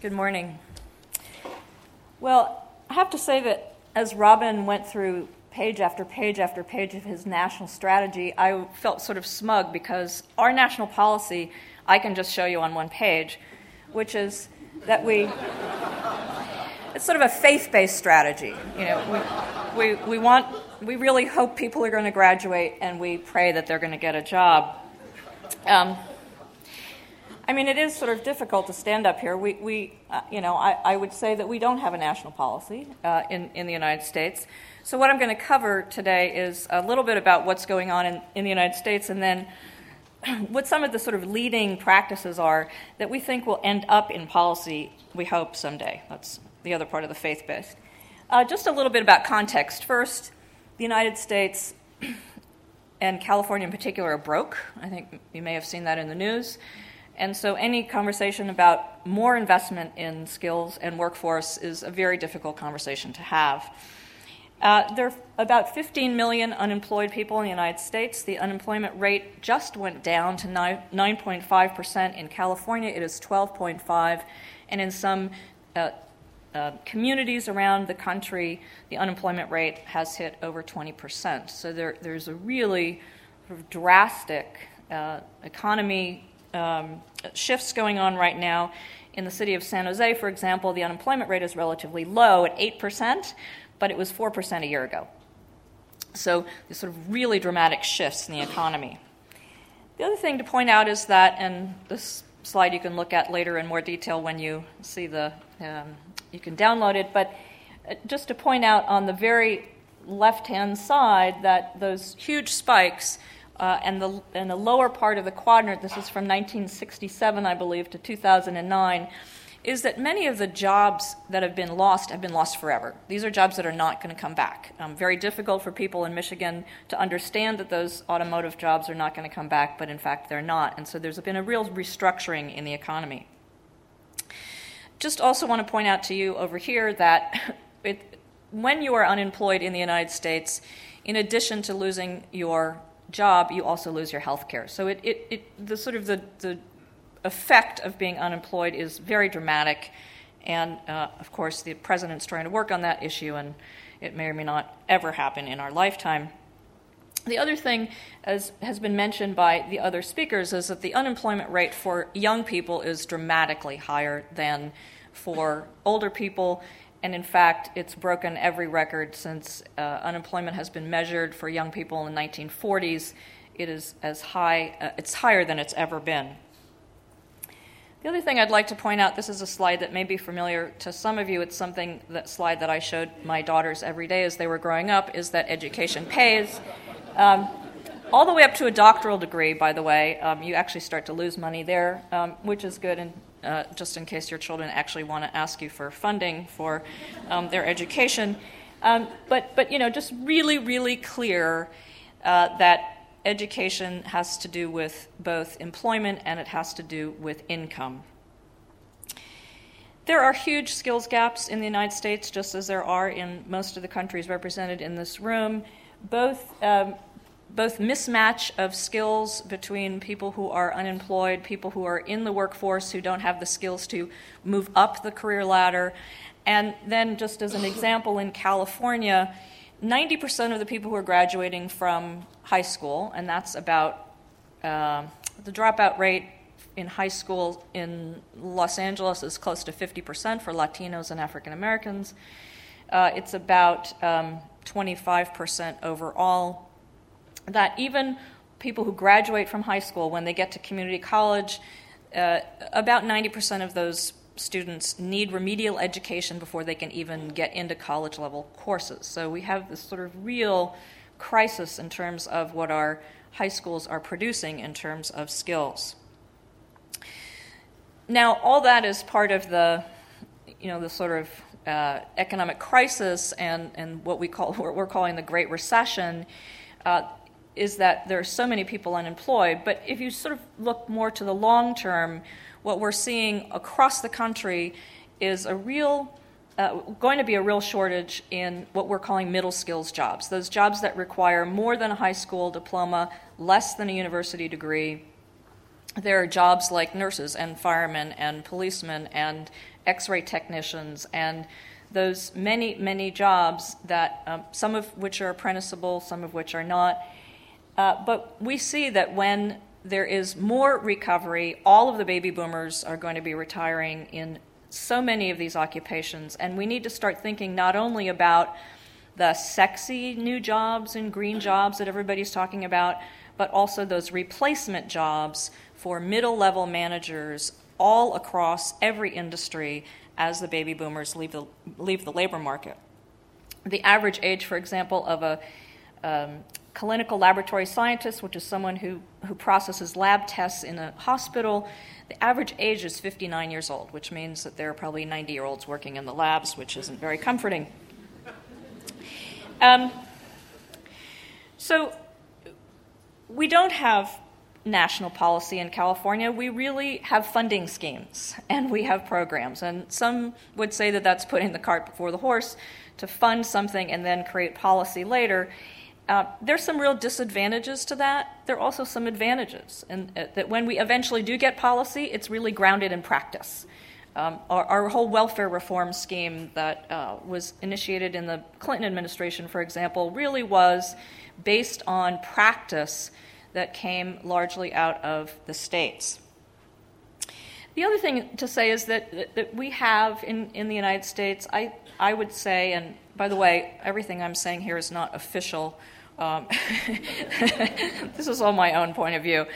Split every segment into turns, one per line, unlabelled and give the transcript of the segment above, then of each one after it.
Good morning. Well, I have to say that as Robin went through page after page after page of his national strategy, I felt sort of smug because our national policy, I can just show you on one page, which is that it's sort of a faith-based strategy. You know, we really hope people are going to graduate, and we pray that they're going to get a job. I mean, it is sort of difficult to stand up here. I would say that we don't have a national policy in the United States. So what I'm going to cover today is a little bit about what's going on in the United States, and then what some of the sort of leading practices are that we think will end up in policy, we hope, someday. That's the other part of the faith-based. Just a little bit about context. First, the United States and California in particular are broke. I think you may have seen that in the news. And so any conversation about more investment in skills and workforce is a very difficult conversation to have. There are about 15 million unemployed people in the United States. The unemployment rate just went down to 9.5%. In California, it is 12.5%. And in some communities around the country, the unemployment rate has hit over 20%. So there's a really sort of drastic economy shifts going on right now. In the city of San Jose, for example, the unemployment rate is relatively low at 8%, but it was 4% a year ago. So there's sort of really dramatic shifts in the economy. The other thing to point out is that, and this slide you can look at later in more detail when you see you can download it, but just to point out on the very left-hand side that those huge spikes and the lower part of the quadrant, this is from 1967, I believe, to 2009, is that many of the jobs that have been lost forever. These are jobs that are not going to come back. Very difficult for people in Michigan to understand that those automotive jobs are not going to come back, but in fact they're not. And so there's been a real restructuring in the economy. Just also want to point out to you over here that when you are unemployed in the United States, in addition to losing your job, you also lose your health care. So the effect of being unemployed is very dramatic, and of course the president's trying to work on that issue, and it may or may not ever happen in our lifetime. The other thing, as has been mentioned by the other speakers, is that the unemployment rate for young people is dramatically higher than for older people. And in fact, it's broken every record since unemployment has been measured for young people in the 1940s. It is as high, it's higher than it's ever been. The other thing I'd like to point out, this is a slide that may be familiar to some of you. It's that slide that I showed my daughters every day as they were growing up, is that education pays. All the way up to a doctoral degree, by the way. You actually start to lose money there, which is good, and just in case your children actually want to ask you for funding for their education. But just really, really clear that education has to do with both employment and it has to do with income. There are huge skills gaps in the United States, just as there are in most of the countries represented in this room. Both mismatch of skills between people who are unemployed, people who are in the workforce who don't have the skills to move up the career ladder. And then just as an example, in California, 90% of the people who are graduating from high school, and that's about the dropout rate in high school in Los Angeles is close to 50% for Latinos and African Americans. It's about 25% overall. That even people who graduate from high school, when they get to community college, about 90% of those students need remedial education before they can even get into college-level courses. So we have this sort of real crisis in terms of what our high schools are producing in terms of skills. Now, all that is part of the sort of economic crisis and what we're calling the Great Recession. Is that there are so many people unemployed. But if you sort of look more to the long term, what we're seeing across the country is going to be a real shortage in what we're calling middle skills jobs, those jobs that require more than a high school diploma, less than a university degree, there are jobs like nurses and firemen and policemen and x-ray technicians and those many, many jobs that some of which are apprenticeable, some of which are not. But we see that when there is more recovery, all of the baby boomers are going to be retiring in so many of these occupations, and we need to start thinking not only about the sexy new jobs and green jobs that everybody's talking about, but also those replacement jobs for middle-level managers all across every industry as the baby boomers leave the labor market. The average age, for example, of a clinical laboratory scientist, which is someone who processes lab tests in a hospital, the average age is 59 years old, which means that there are probably 90-year-olds working in the labs, which isn't very comforting. So we don't have national policy in California. We really have funding schemes, and we have programs. And some would say that that's putting the cart before the horse, to fund something and then create policy later. There's some real disadvantages to that. There are also some advantages, and that when we eventually do get policy, it's really grounded in practice. Our whole welfare reform scheme that was initiated in the Clinton administration, for example, really was based on practice that came largely out of the states. The other thing to say is that we have in the United States, I would say, and by the way, everything I'm saying here is not official. This is all my own point of view.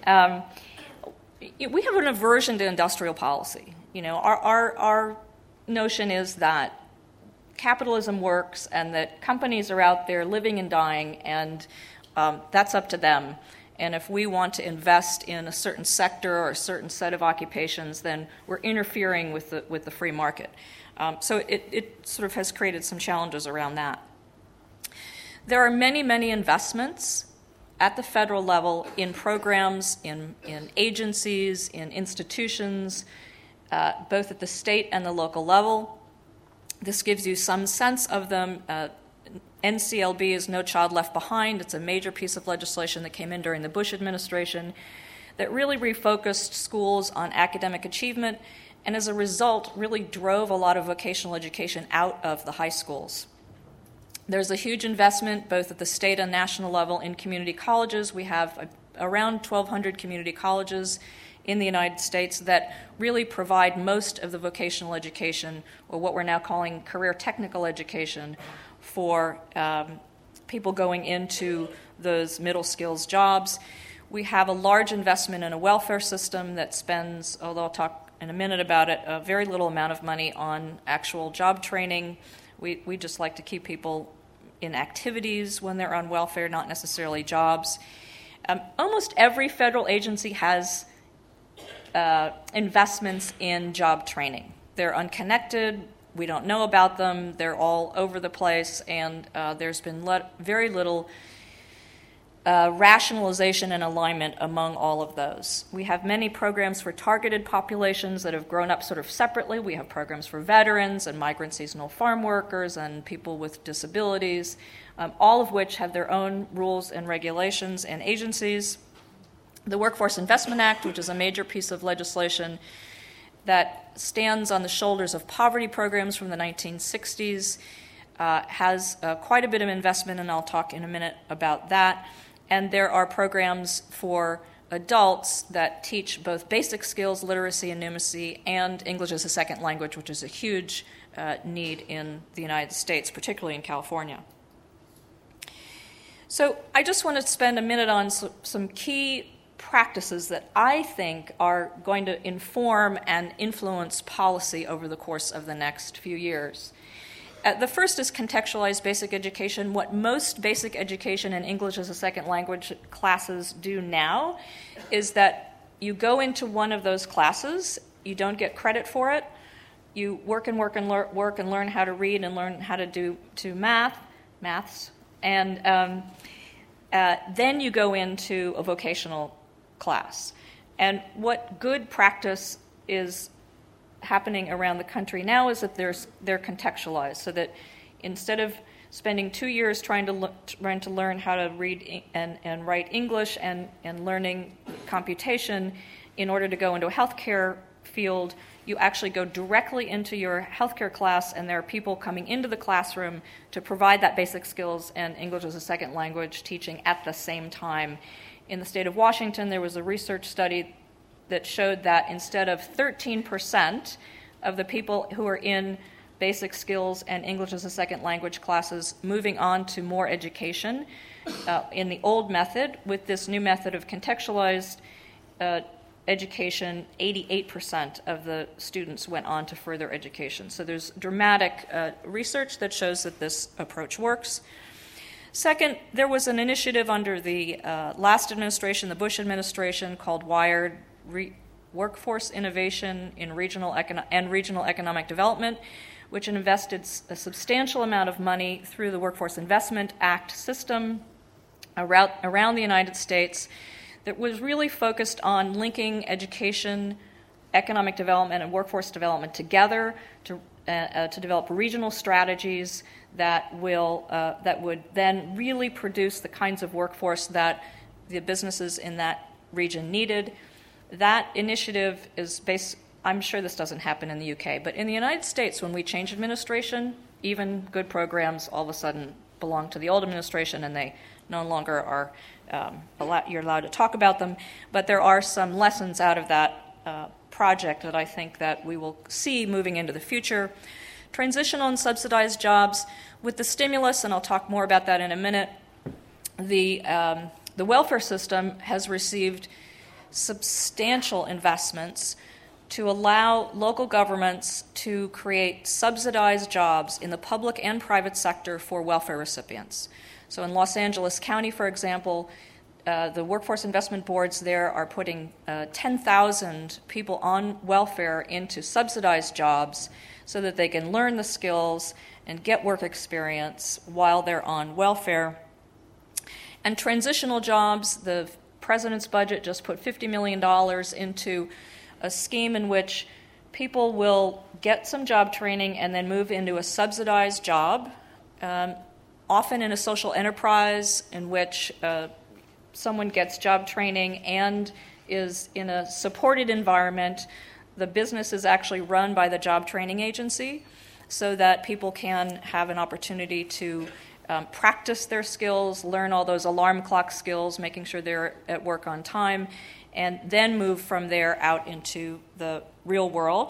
We have an aversion to industrial policy. You know, our notion is that capitalism works and that companies are out there living and dying, and that's up to them. And if we want to invest in a certain sector or a certain set of occupations, then we're interfering with the free market. So it sort of has created some challenges around that. There are many, many investments at the federal level in programs, in agencies, in institutions, both at the state and the local level. This gives you some sense of them. NCLB is No Child Left Behind. It's a major piece of legislation that came in during the Bush administration that really refocused schools on academic achievement, and as a result really drove a lot of vocational education out of the high schools. There's a huge investment both at the state and national level in community colleges. We have around 1,200 community colleges in the United States that really provide most of the vocational education, or what we're now calling career technical education, for people going into those middle skills jobs. We have a large investment in a welfare system that spends, although I'll talk in a minute about it, a very little amount of money on actual job training. We just like to keep people in activities when they're on welfare, not necessarily jobs. Almost every federal agency has investments in job training. They're unconnected. We don't know about them. They're all over the place, and there's been very little rationalization and alignment among all of those. We have many programs for targeted populations that have grown up sort of separately. We have programs for veterans and migrant seasonal farm workers and people with disabilities, all of which have their own rules and regulations and agencies. The Workforce Investment Act, which is a major piece of legislation that stands on the shoulders of poverty programs from the 1960s, has quite a bit of investment, and I'll talk in a minute about that. And there are programs for adults that teach both basic skills, literacy and numeracy, and English as a second language, which is a huge need in the United States, particularly in California. So I just want to spend a minute on some key practices that I think are going to inform and influence policy over the course of the next few years. The first is contextualized basic education. What most basic education and English as a second language classes do now is that you go into one of those classes, you don't get credit for it, you work and learn how to read and learn how to do maths, and then you go into a vocational class. And what good practice is happening around the country now is that they're contextualized, so that instead of spending 2 years trying to learn how to read and write English and learning computation in order to go into a healthcare field. You actually go directly into your healthcare class, and there are people coming into the classroom to provide that basic skills and English as a second language teaching at the same time. In the state of Washington, there was a research study that showed that instead of 13% of the people who are in basic skills and English as a second language classes moving on to more education in the old method, with this new method of contextualized education, 88% of the students went on to further education. So there's dramatic research that shows that this approach works. Second, there was an initiative under the last administration, the Bush administration, called WIRED, Workforce Innovation in Regional Economic Development, which invested a substantial amount of money through the Workforce Investment Act system around the United States that was really focused on linking education, economic development, and workforce development together to develop regional strategies that would then really produce the kinds of workforce that the businesses in that region needed. That initiative is based, I'm sure this doesn't happen in the UK, but in the United States, when we change administration, even good programs all of a sudden belong to the old administration, and they no longer are you're allowed to talk about them. But there are some lessons out of that project that I think that we will see moving into the future. Transitional and subsidized jobs. With the stimulus, and I'll talk more about that in a minute, the welfare system has received substantial investments to allow local governments to create subsidized jobs in the public and private sector for welfare recipients. So in Los Angeles County, for example, the workforce investment boards there are putting 10,000 people on welfare into subsidized jobs so that they can learn the skills and get work experience while they're on welfare. And transitional jobs, the president's budget just put $50 million into a scheme in which people will get some job training and then move into a subsidized job, often in a social enterprise in which someone gets job training and is in a supported environment. The business is actually run by the job training agency so that people can have an opportunity to practice their skills, learn all those alarm clock skills, making sure they're at work on time, and then move from there out into the real world.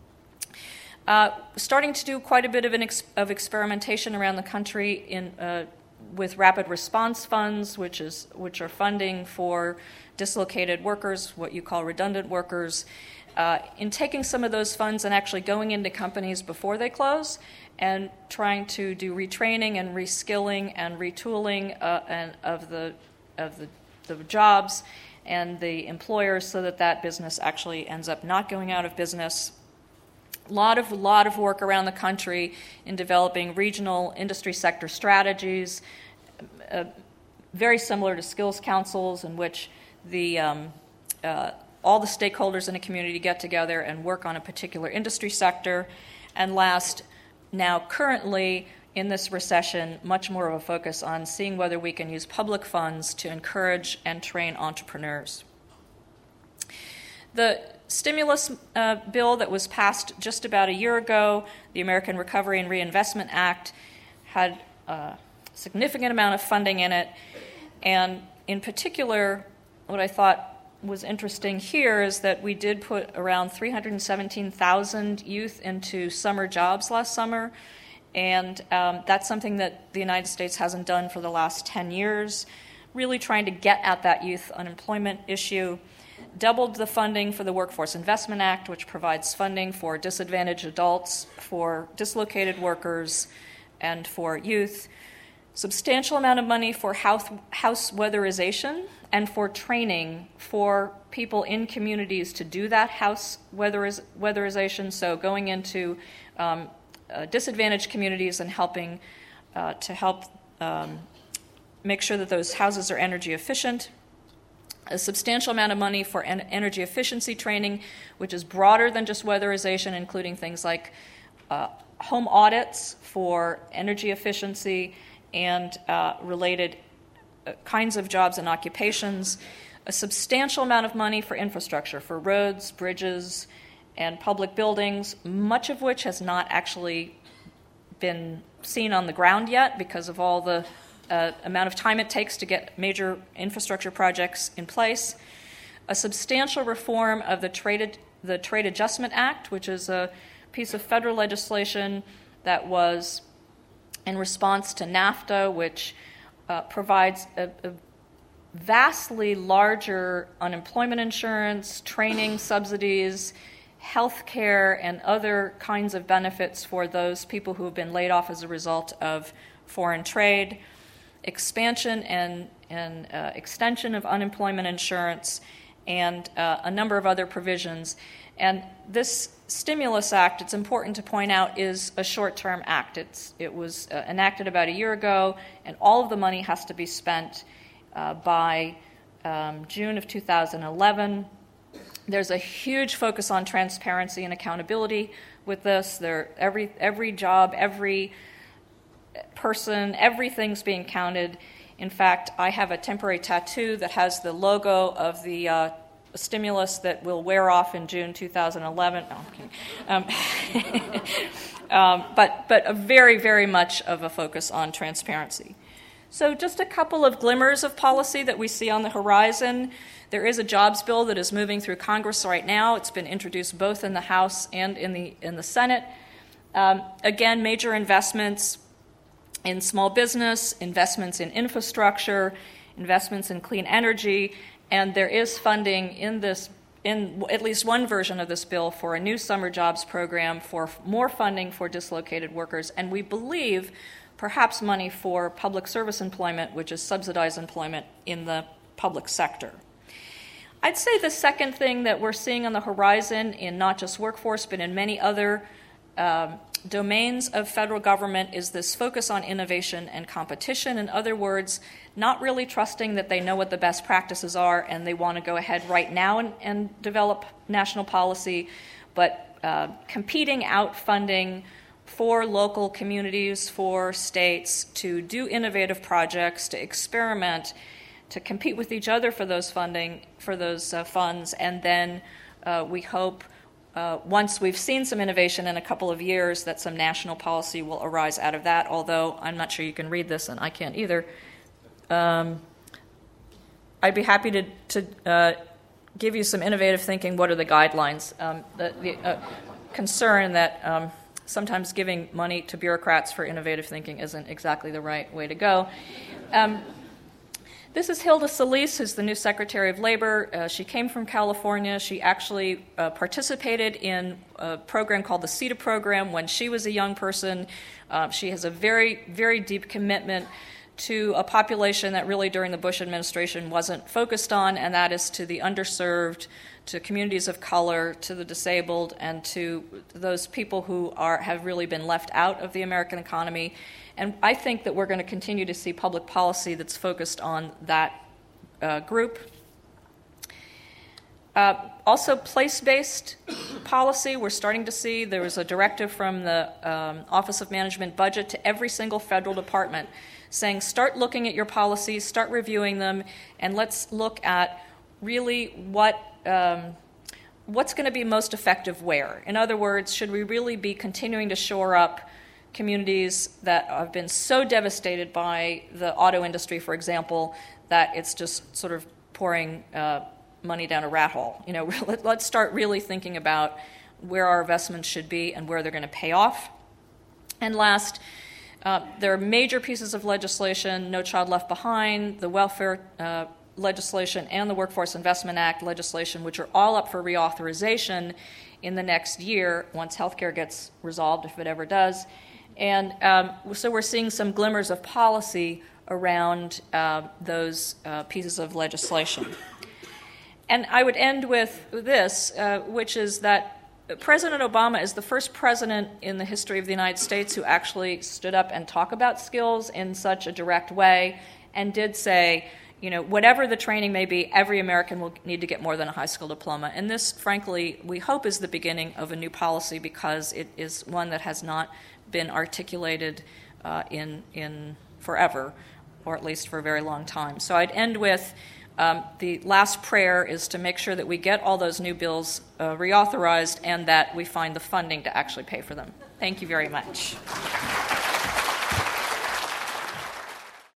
Starting to do quite a bit of experimentation around the country with rapid response funds, which are funding for dislocated workers, what you call redundant workers, in taking some of those funds and actually going into companies before they close and trying to do retraining and reskilling and retooling of the jobs and the employers so that business actually ends up not going out of business. A lot of work around the country in developing regional industry sector strategies, very similar to skills councils, in which all the stakeholders in a community get together and work on a particular industry sector. And last, now currently in this recession, much more of a focus on seeing whether we can use public funds to encourage and train entrepreneurs. The stimulus bill that was passed just about a year ago, the American Recovery and Reinvestment Act, had a significant amount of funding in it. And in particular, what I thought was interesting here is that we did put around 317,000 youth into summer jobs last summer. And that's something that the United States hasn't done for the last 10 years, really trying to get at that youth unemployment issue. Doubled the funding for the Workforce Investment Act, which provides funding for disadvantaged adults, for dislocated workers, and for youth. Substantial amount of money for house weatherization and for training for people in communities to do that house weatherization, so going into disadvantaged communities and helping to help make sure that those houses are energy efficient. A substantial amount of money for energy efficiency training, which is broader than just weatherization, including things like home audits for energy efficiency and related kinds of jobs and occupations, a substantial amount of money for infrastructure, for roads, bridges, and public buildings, much of which has not actually been seen on the ground yet because of all the amount of time it takes to get major infrastructure projects in place. A substantial reform of the Trade Adjustment Act, which is a piece of federal legislation that was in response to NAFTA, which provides a vastly larger unemployment insurance, training subsidies, health care, and other kinds of benefits for those people who have been laid off as a result of foreign trade, expansion and extension of unemployment insurance, and a number of other provisions. And this Stimulus Act, it's important to point out, is a short-term act. It was enacted about a year ago, and all of the money has to be spent by June of 2011. There's a huge focus on transparency and accountability with this. Every job, every person, everything's being counted. In fact, I have a temporary tattoo that has the logo of the stimulus that will wear off in June 2011. No, I'm kidding. But a very, very much of a focus on transparency. So just a couple of glimmers of policy that we see on the horizon. There is a jobs bill that is moving through Congress right now. It's been introduced both in the House and in the Senate. Again, major investments in small business, investments in infrastructure, investments in clean energy, and there is funding in at least one version of this bill for a new summer jobs program, for more funding for dislocated workers, and we believe perhaps money for public service employment, which is subsidized employment in the public sector. I'd say the second thing that we're seeing on the horizon in not just workforce, but in many other domains of federal government is this focus on innovation and competition. In other words, not really trusting that they know what the best practices are and they want to go ahead right now and develop national policy, but competing out funding for local communities, for states to do innovative projects, to experiment, to compete with each other for those funding, for those funds, and then we hope once we've seen some innovation in a couple of years that some national policy will arise out of that, although I'm not sure you can read this and I can't either. I'd be happy to give you some innovative thinking. What are the guidelines? The concern that sometimes giving money to bureaucrats for innovative thinking isn't exactly the right way to go. This is Hilda Solis, who's the new Secretary of Labor. She came from California. She actually participated in a program called the CETA program when she was a young person. She has a very, very deep commitment to a population that really during the Bush administration wasn't focused on, and that is to the underserved, to communities of color, to the disabled, and to those people who have really been left out of the American economy. And I think that we're going to continue to see public policy that's focused on that group. Also, place-based policy, we're starting to see there was a directive from the Office of Management Budget to every single federal department saying start looking at your policies, start reviewing them, and let's look at really what's going to be most effective where. In other words, should we really be continuing to shore up communities that have been so devastated by the auto industry, for example, that it's just sort of pouring money down a rat hole? You know, let's start really thinking about where our investments should be and where they're going to pay off. And last, there are major pieces of legislation, No Child Left Behind, the welfare legislation, and the Workforce Investment Act legislation, which are all up for reauthorization in the next year once healthcare gets resolved, if it ever does. And so we're seeing some glimmers of policy around those pieces of legislation. And I would end with this, which is that President Obama is the first president in the history of the United States who actually stood up and talked about skills in such a direct way and did say, whatever the training may be, every American will need to get more than a high school diploma. And this, frankly, we hope is the beginning of a new policy, because it is one that has not been articulated in forever, or at least for a very long time. So I'd end with the last prayer is to make sure that we get all those new bills reauthorized and that we find the funding to actually pay for them. Thank you very much.